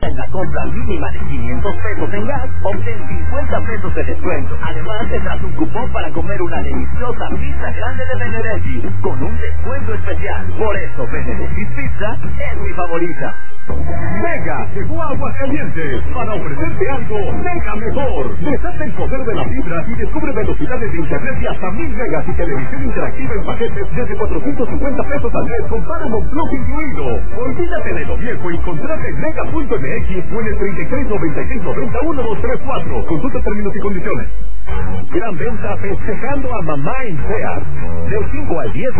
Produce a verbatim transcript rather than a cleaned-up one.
En la compra mínima de quinientos pesos en gas, obtén cincuenta pesos de descuento. Además, tendrás un cupón para comer una deliciosa pizza grande de Benedetti's con un descuento especial. Por eso, Benedetti's Pizza es mi favorita. Mega llegó a Aguascalientes para ofrecerte algo mega mejor. Desata el poder de la fibra y descubre velocidades de internet de hasta mil megas y televisión interactiva en paquetes desde cuatrocientos cincuenta pesos al mes con Paramount Plus incluido. Olvídate de lo viejo y contrata en mega punto m x o en el treinta y tres noventa y seis noventa uno dos tres cuatro. Consulta términos y condiciones. Gran venta festejando a mamá en Sears. Del cinco al diez